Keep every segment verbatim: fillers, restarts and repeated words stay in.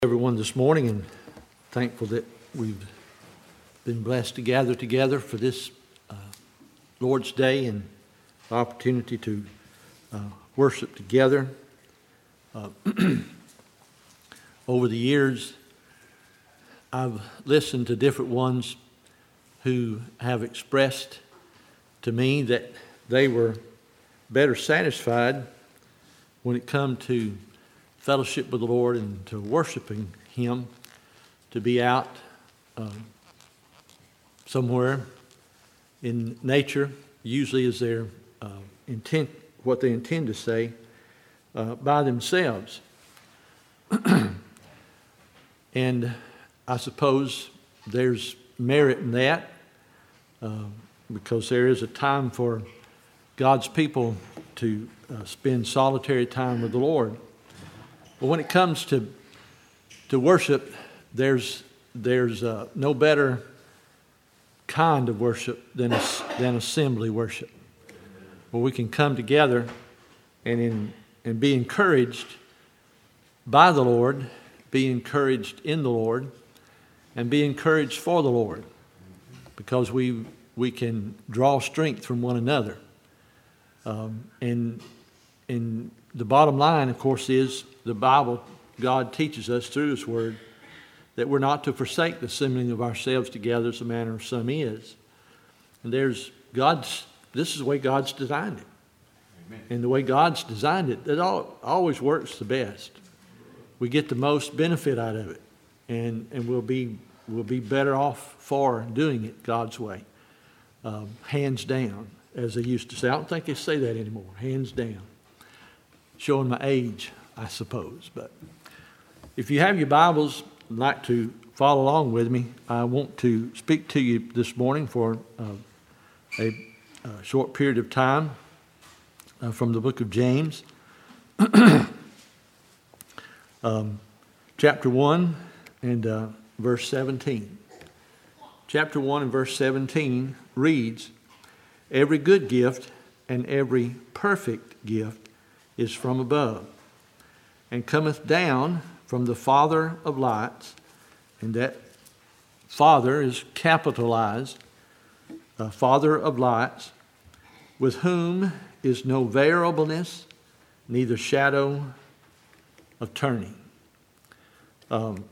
Everyone this morning, and thankful that we've been blessed to gather together for this uh, Lord's Day and the opportunity to uh, worship together. Uh, over the years, I've listened to different ones who have expressed to me that they were better satisfied when it come to fellowship with the Lord and to worshiping Him, to be out uh, somewhere in nature, usually is their uh, intent, what they intend to say, uh, by themselves. And I suppose there's merit in that, uh, because there is a time for God's people to uh, spend solitary time with the Lord. But when it comes to to worship, there's there's uh, no better kind of worship than a, than assembly worship, where we can come together and in, and be encouraged by the Lord, be encouraged in the Lord, and be encouraged for the Lord, because we we can draw strength from one another. Um, and and the bottom line, of course, is the Bible, God teaches us through His Word that we're not to forsake the assembling of ourselves together as the manner of some is. And there's God's, this is the way God's designed it. Amen. And the way God's designed it, it all, always works the best. We get the most benefit out of it. And, and we'll be we'll be better off for doing it God's way. Um, hands down, as they used to say. I don't think they say that anymore. Hands down. Showing my age, I suppose. But if you have your Bibles, and like to follow along with me, I want to speak to you this morning for uh, a, a short period of time uh, from the book of James. um, chapter one and uh, verse seventeen. Chapter one and verse seventeen reads, "Every good gift and every perfect gift is from above, and cometh down from the Father of lights," and that Father is capitalized, uh, Father of lights, "with whom is no variableness, neither shadow of turning." Um,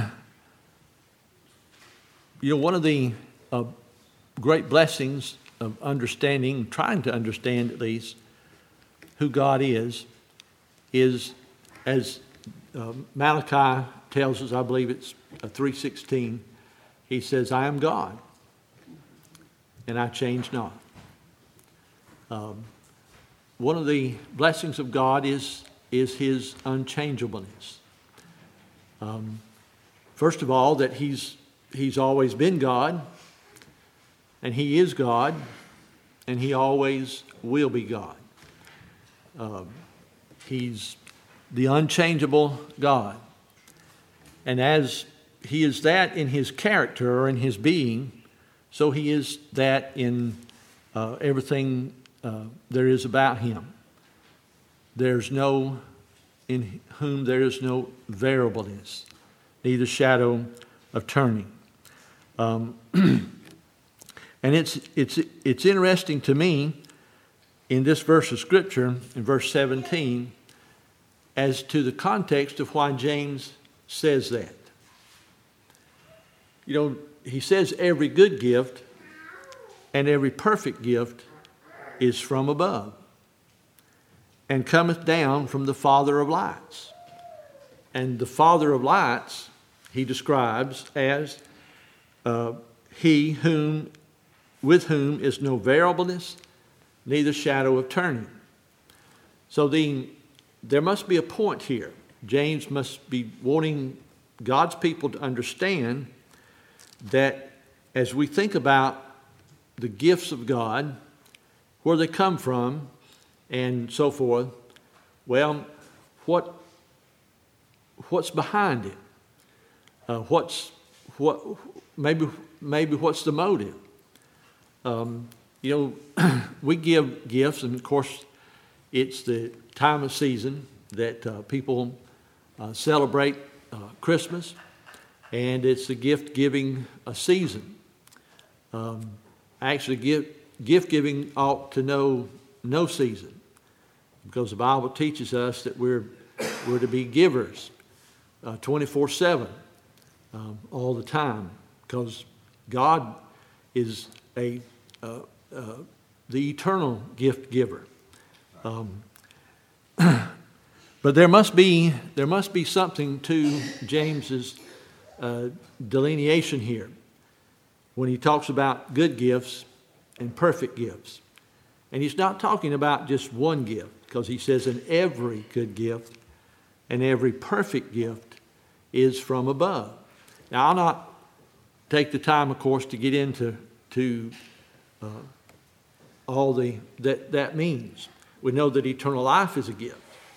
you know, one of the uh, great blessings of understanding, trying to understand at least, who God is, is, as uh, Malachi tells us, I believe it's uh, three sixteen, he says, "I am God, and I change not." Um, one of the blessings of God is, is His unchangeableness. Um, first of all, that He's He's always been God, and He is God, and He always will be God. Uh, he's the unchangeable God. And as He is that in His character or in His being, so He is that in uh, everything uh, there is about Him. There's no, in whom there is no variableness, neither shadow of turning. Um, and it's it's it's interesting to me in this verse of Scripture, in verse seventeen, as to the context of why James says that. You know, he says every good gift and every perfect gift is from above, and cometh down from the Father of lights. And the Father of lights he describes as uh, he whom with whom is no variableness, neither shadow of turning. So the, there must be a point here. James must be wanting God's people to understand that as we think about the gifts of God, where they come from, and so forth, well, what what's behind it? Uh, what's what? Maybe maybe what's the motive? Um, you know, we give gifts, and of course, it's the time of season that uh, people uh, celebrate uh, Christmas, and it's the gift-giving uh, season. Um, actually, gift, gift-giving ought to know no season, because the Bible teaches us that we're, we're to be givers uh, twenty-four seven, um, all the time, because God is a uh, uh, the eternal gift giver. Um, but there must be there must be something to James's uh, delineation here when he talks about good gifts and perfect gifts. And he's not talking about just one gift, because he says, "And every good gift and every perfect gift is from above." Now, I'll not take the time, of course, to get into to uh, all the that that means. We know that eternal life is a gift,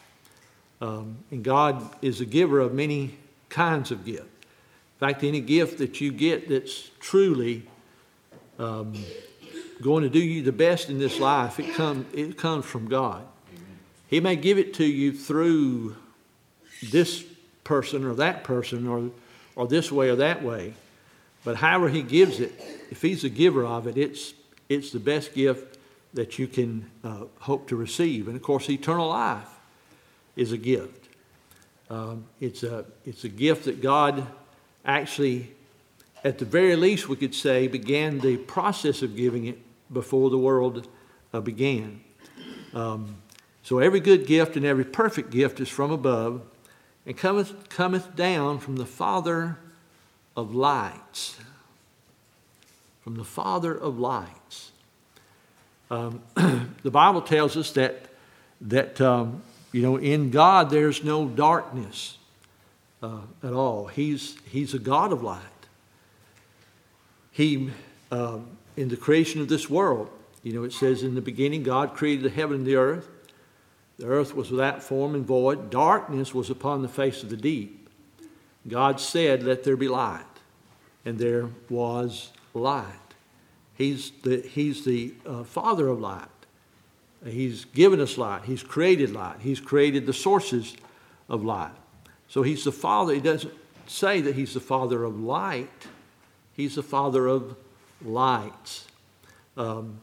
um, and God is a giver of many kinds of gifts. In fact, any gift that you get that's truly um, going to do you the best in this life, it come it comes from God. Amen. He may give it to you through this person or that person, or or this way or that way. But however he gives it, if he's a giver of it, it's it's the best gift that you can uh, hope to receive. And of course, eternal life is a gift. Um, it's a it's a gift that God actually, at the very least, we could say, began the process of giving it before the world uh, began. Um, so every good gift and every perfect gift is from above, and cometh cometh down from the Father of lights. From the Father of lights. Um, the Bible tells us that that um, you know, in God there's no darkness uh, at all. He's He's a God of light. He um, in the creation of this world, you know, it says, "In the beginning God created the heaven and the earth. The earth was without form and void. Darkness was upon the face of the deep. God said, 'Let there be light.' And there was light." He's the, he's the uh, Father of light. He's given us light. He's created light. He's created the sources of light. So he's the Father. He doesn't say that he's the Father of light. He's the Father of lights. Um,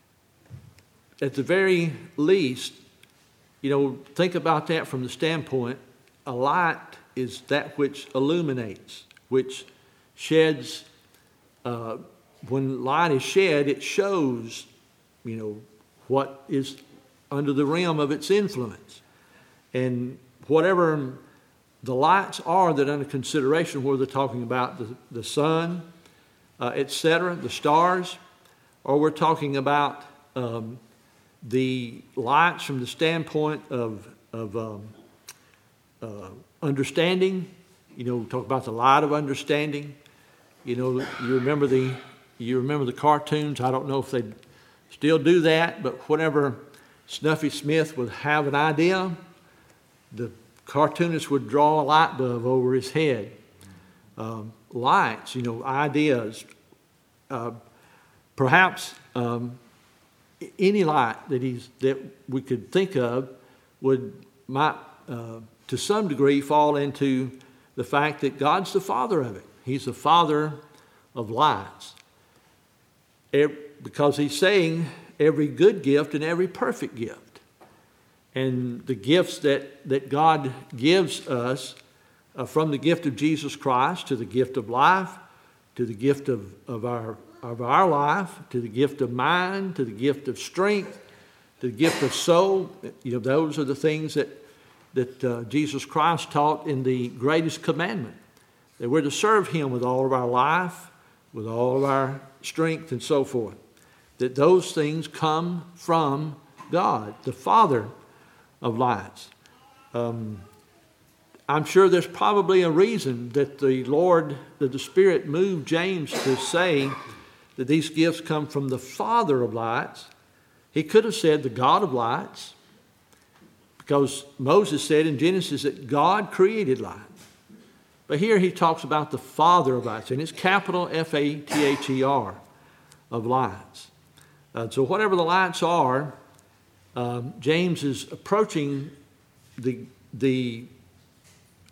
at the very least, you know, think about that from the standpoint, a light is that which illuminates, which sheds, uh, when light is shed, it shows, you know, what is under the realm of its influence. And whatever the lights are that under consideration, whether they're talking about the, the sun, uh, et cetera, the stars, or we're talking about um, the lights from the standpoint of, of um, uh, understanding, you know, talk about the light of understanding. You know, you remember the you remember the cartoons. I don't know if they still do that, but whenever Snuffy Smith would have an idea, the cartoonist would draw a light bulb over his head. Um, lights, you know, ideas. Uh, perhaps um, any light that he's that we could think of would might uh, to some degree fall into the fact that God's the Father of it. He's the Father of lights. Because he's saying every good gift and every perfect gift. And the gifts that, that God gives us, uh, from the gift of Jesus Christ to the gift of life, to the gift of, of, our, of our life, to the gift of mind, to the gift of strength, to the gift of soul. You know, those are the things that, that uh, Jesus Christ taught in the greatest commandment. That we're to serve him with all of our life, with all of our strength and so forth. That those things come from God, the Father of lights. Um, I'm sure there's probably a reason that the Lord, that the Spirit moved James to say that these gifts come from the Father of lights. He could have said the God of lights, because Moses said in Genesis that God created light. But here he talks about the Father of lights, and it's capital F A T H E R, of lights. Uh, so whatever the lights are, um, James is approaching the, the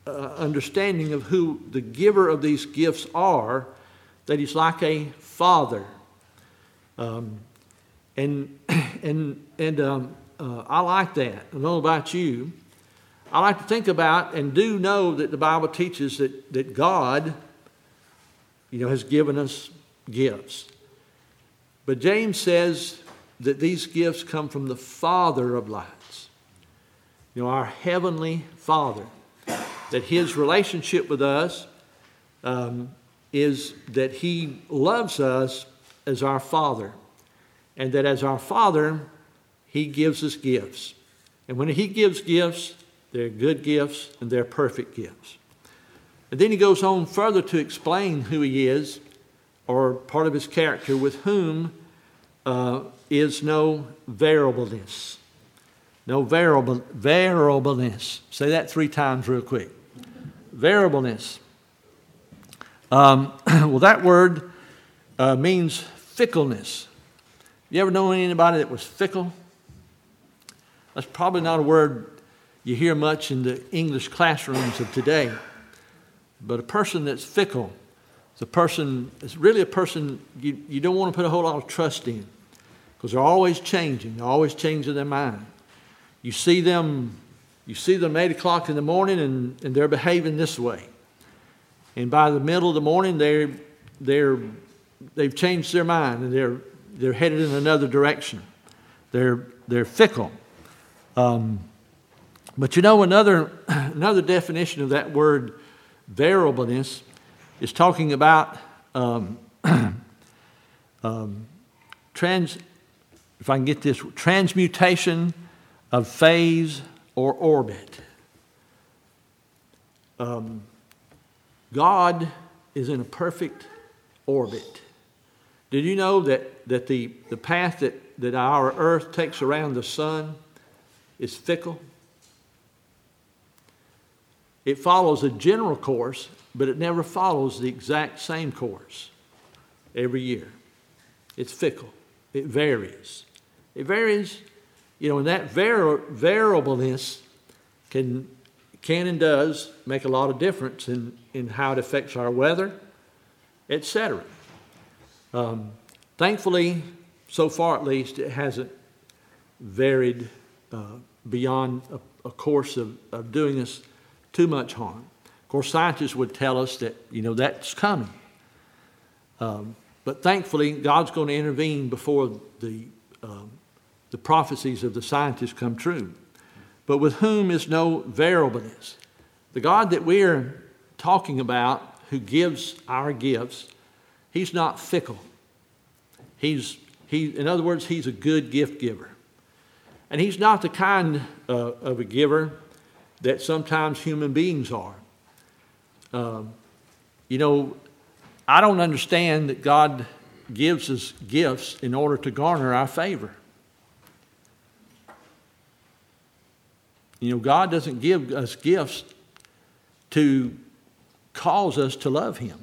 uh, understanding of who the giver of these gifts are, that he's like a father. Um, and and and um, uh, I like that. I don't know about you. I like to think about and do know that the Bible teaches that, that God, you know, has given us gifts. But James says that these gifts come from the Father of lights. You know, our heavenly Father. That his relationship with us um, is that he loves us as our Father. And that as our Father, he gives us gifts. And when he gives gifts, they're good gifts and they're perfect gifts. And then he goes on further to explain who he is, or part of his character, with whom uh, is no variableness. No variable, variableness. Say that three times real quick. Variableness. Um, well, that word uh, means fickleness. You ever know anybody that was fickle? That's probably not a word you hear much in the English classrooms of today. But a person that's fickle is a person, it's really a person you, you don't want to put a whole lot of trust in, because they're always changing. They're always changing their mind. You see them, you see them at eight o'clock in the morning and, and they're behaving this way. And by the middle of the morning, they're, they're, they've changed their mind and they're, they're headed in another direction. They're, they're fickle. Um, but you know, another, another definition of that word variableness is talking about um, um, trans, if I can get this, transmutation of phase or orbit. Um, God is in a perfect orbit. Did you know that, that the, the path that, that our earth takes around the sun is fickle? It follows a general course, but it never follows the exact same course every year. It's fickle. It varies. It varies, you know, and that vari- variableness can, can and does make a lot of difference in, in how it affects our weather, et cetera. Um, thankfully, so far at least, it hasn't varied uh, beyond a, a course of, of doing us too much harm. Of course, scientists would tell us that, you know, that's coming. Um, but thankfully, God's going to intervene before the, um, the prophecies of the scientists come true. But with whom is no variableness. The God that we're talking about, who gives our gifts, he's not fickle. He's, he, in other words, he's a good gift giver. And he's not the kind uh, of a giver that sometimes human beings are. Um, you know, I don't understand that God gives us gifts in order to garner our favor. You know, God doesn't give us gifts to cause us to love him.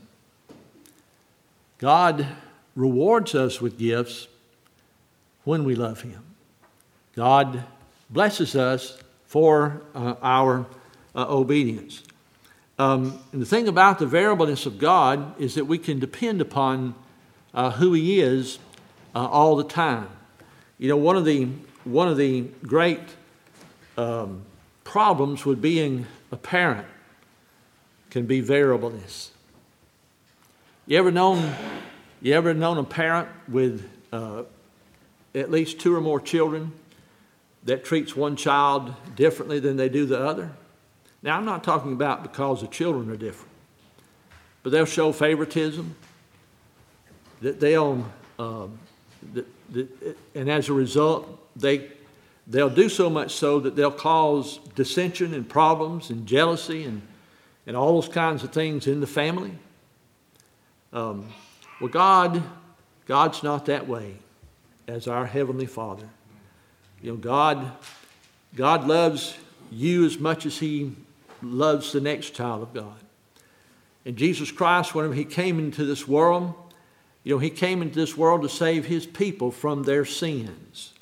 God rewards us with gifts when we love him. God blesses us for uh, our uh, obedience. Um, and the thing about the variableness of God is that we can depend upon uh, who he is uh, all the time. You know, one of the one of the great um, problems with being a parent can be variableness. You ever known you ever known a parent with uh, at least two or more children that treats one child differently than they do the other? Now, I'm not talking about because the children are different, but they'll show favoritism, that they'll, um, that, that, and as a result, they, they'll do so much so that they'll cause dissension and problems and jealousy and, and all those kinds of things in the family. Um, well, God, God's not that way as our Heavenly Father. You know, God, God loves you as much as he loves the next child of God. And Jesus Christ, whenever he came into this world, you know, he came into this world to save his people from their sins.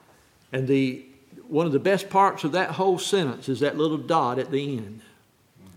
And the one of the best parts of that whole sentence is that little dot at the end.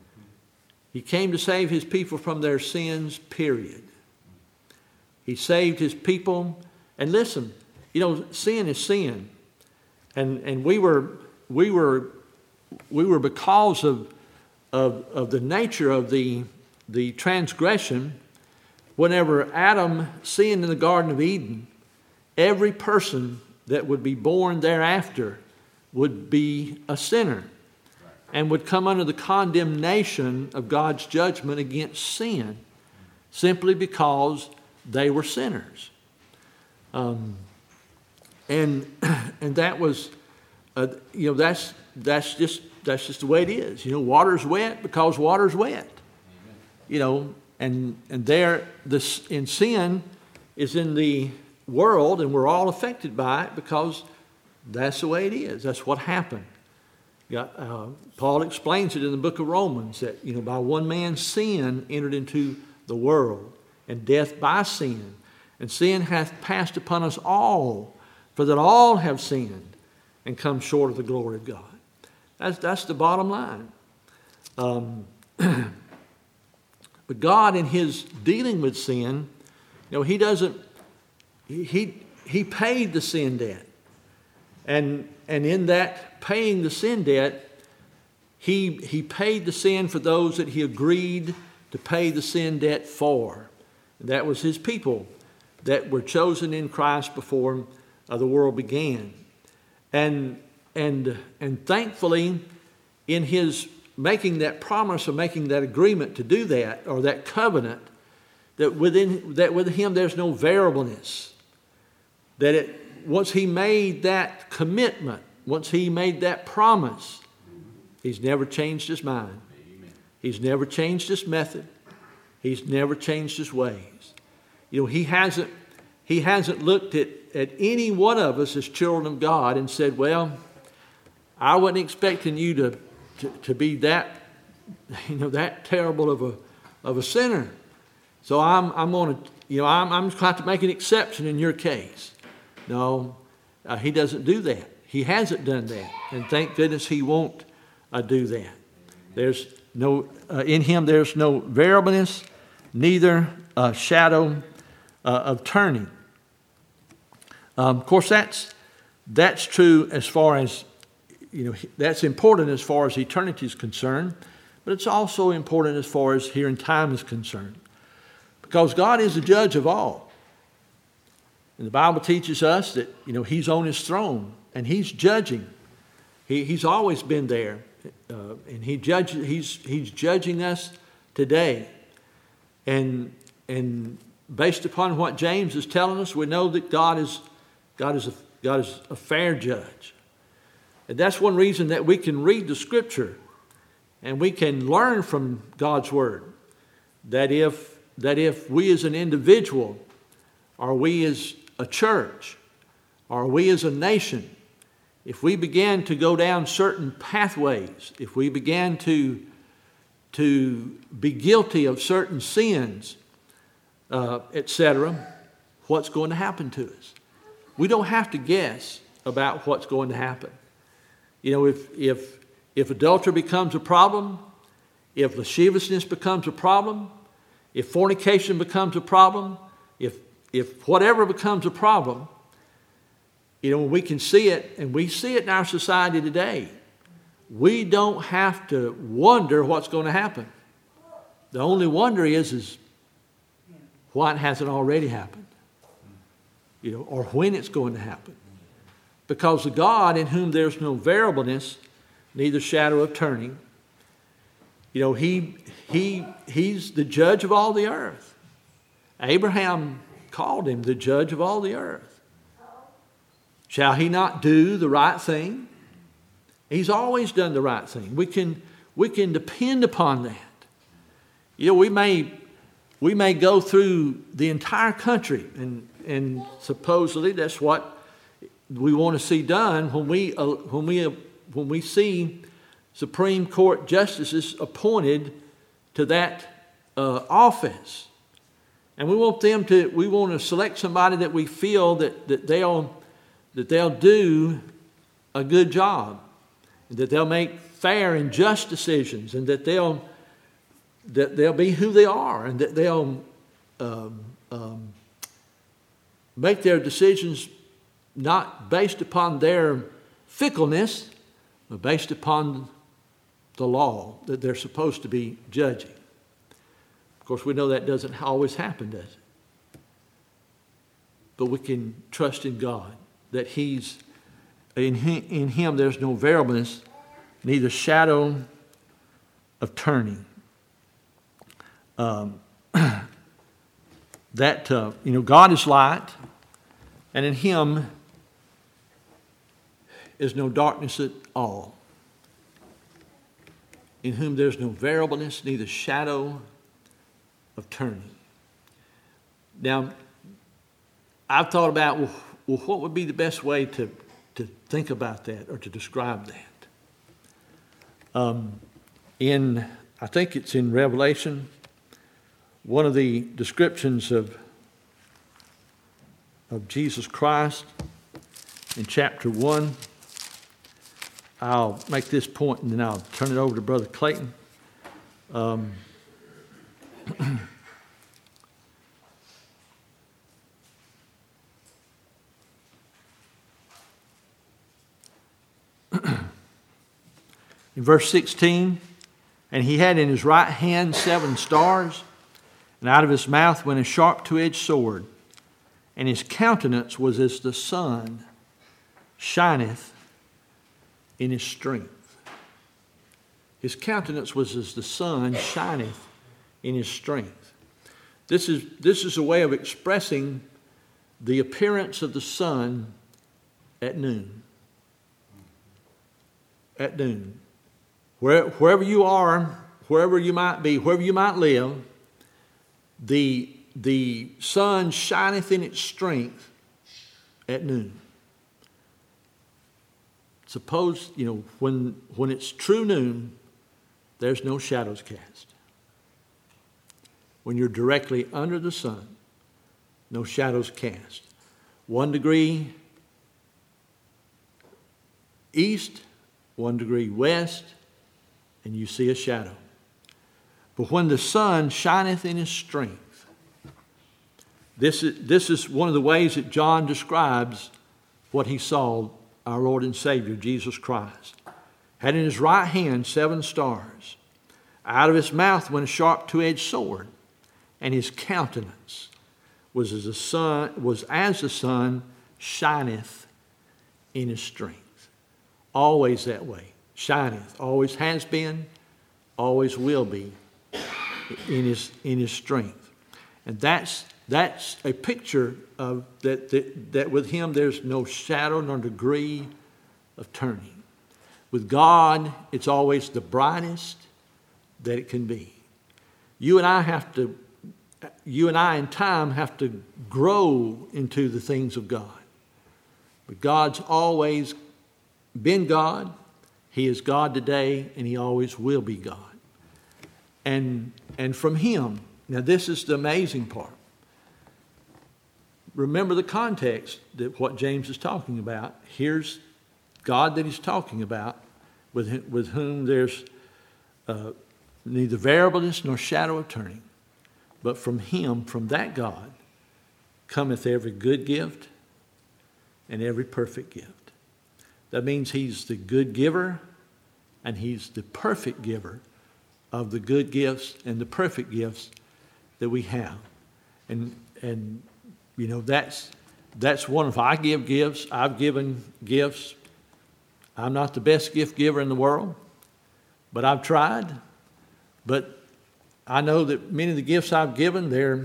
He came to save his people from their sins, period. He saved his people. And listen, you know, sin is sin. And and we were we were we were because of of, of the nature of the the transgression, whenever Adam sinned in the Garden of Eden, every person that would be born thereafter would be a sinner and would come under the condemnation of God's judgment against sin simply because they were sinners. Um, and and that was, uh, you know, that's that's just that's just the way it is. You know, water's wet because water's wet. You know, and and there this in sin is in the world, and we're all affected by it because that's the way it is. That's what happened. Got, uh, Paul explains it in the book of Romans that, you know, by one man's sin entered into the world, and death by sin. And sin hath passed upon us all, for that all have sinned and come short of the glory of God. That's, that's the bottom line. Um, but God, in his dealing with sin, you know, he doesn't, he, he, he paid the sin debt. And, and in that paying the sin debt, he, he paid the sin for those that he agreed to pay the sin debt for. And that was his people that were chosen in Christ before uh, the world began. And, and, and thankfully, in his making that promise or making that agreement to do that, or that covenant, that within that with him there's no variableness. That it once he made that commitment, once he made that promise, he's never changed his mind. Amen. He's never changed his method. He's never changed his ways. You know, he hasn't he hasn't looked at, at any one of us as children of God and said, well, I wasn't expecting you to, to, to be that, you know, that terrible of a of a sinner. So I'm I'm gonna you know I'm I'm going to have to make an exception in your case. No, uh, he doesn't do that. He hasn't done that, and thank goodness he won't uh, do that. There's no uh, in him. There's no variableness, neither a shadow uh, of turning. Um, of course, that's that's true as far as you know. That's important as far as eternity is concerned, but it's also important as far as here in time is concerned, because God is the judge of all. And the Bible teaches us that, you know, he's on his throne and he's judging. He, he's always been there, uh, and he judges. He's he's judging us today. And and based upon what James is telling us, we know that God is God is a, God is a fair judge. And that's one reason that we can read the Scripture and we can learn from God's Word. That if that if we as an individual, or we as a church, or we as a nation, if we began to go down certain pathways, if we began to, to be guilty of certain sins, uh, et cetera, what's going to happen to us? We don't have to guess about what's going to happen. You know, if if if adultery becomes a problem, if lasciviousness becomes a problem, if fornication becomes a problem, if if whatever becomes a problem, you know, when we can see it, and we see it in our society today, we don't have to wonder what's going to happen. The only wonder is, is why it hasn't already happened, you know, or when it's going to happen. Because the God in whom there's no variableness, neither shadow of turning, you know, he he he's the judge of all the earth. Abraham called him the judge of all the earth. Shall he not do the right thing? He's always done the right thing. We can we can depend upon that. You know, we may we may go through the entire country, and and supposedly that's what we want to see done when we uh, when we uh, when we see Supreme Court justices appointed to that uh, office. And we want them to, we want to select somebody that we feel that, that they'll that they'll do a good job, and that they'll make fair and just decisions, and that they'll that they'll be who they are, and that they'll um, um, make their decisions not based upon their fickleness, but based upon the law that they're supposed to be judging. Of course, we know that doesn't always happen, does it? But we can trust in God that He's in Him, in Him there's no variableness, neither shadow of turning. Um, that uh, you know, God is light, and in Him is no darkness at all. In whom there's no variableness, neither shadow of turning. Now, I've thought about, well, well, what would be the best way to, to think about that or to describe that? Um, in, I think it's in Revelation, one of the descriptions of, of Jesus Christ in chapter one, I'll make this point and then I'll turn it over to Brother Clayton. Um, in verse sixteen, and he had in his right hand seven stars, and out of his mouth went a sharp two-edged sword, and his countenance was as the sun shineth in his strength. His countenance was as the sun shineth in his strength. This is, this is a way of expressing the appearance of the sun at noon. At noon. Where, wherever you are, wherever you might be, wherever you might live, the, the sun shineth in its strength at noon. Suppose, you know, when, when it's true noon, there's no shadows cast. When you're directly under the sun, no shadows cast. One degree east, one degree west, and you see a shadow. But when the sun shineth in his strength, this is, this is one of the ways that John describes what he saw our Lord and Savior, Jesus Christ. Had in his right hand seven stars. Out of his mouth went a sharp two-edged sword, and his countenance was as the sun, was as the sun shineth in his strength. Always that way. Shineth. Always has been, always will be in his in his strength. And that's that's a picture of that, that that with him there's no shadow nor degree of turning. With God, it's always the brightest that it can be. You and I have to you and I in time have to grow into the things of God. But God's always been God. He is God today, and He always will be God. And, and from Him, now this is the amazing part. Remember the context that what James is talking about. Here's God that he's talking about, with, with whom there's uh, neither variableness nor shadow of turning. But from Him, from that God, cometh every good gift and every perfect gift. That means He's the good giver and He's the perfect giver of the good gifts and the perfect gifts that we have. And, and you know, that's, that's one of, I give gifts, I've given gifts. I'm not the best gift giver in the world, but I've tried. But I know that many of the gifts I've given, they're,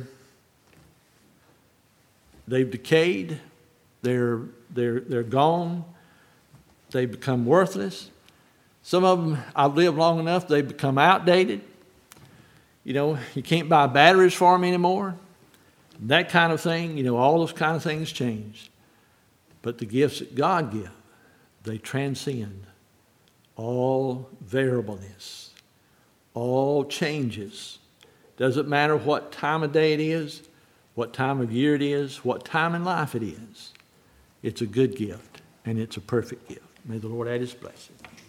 they've decayed, they're, they're, they're gone. They become worthless. Some of them, I've lived long enough, they become outdated. You know, you can't buy batteries for them anymore. That kind of thing, you know, all those kind of things change. But the gifts that God gives, they transcend all variableness, all changes. Doesn't matter what time of day it is, what time of year it is, what time in life it is. It's a good gift, and it's a perfect gift. May the Lord add His blessing.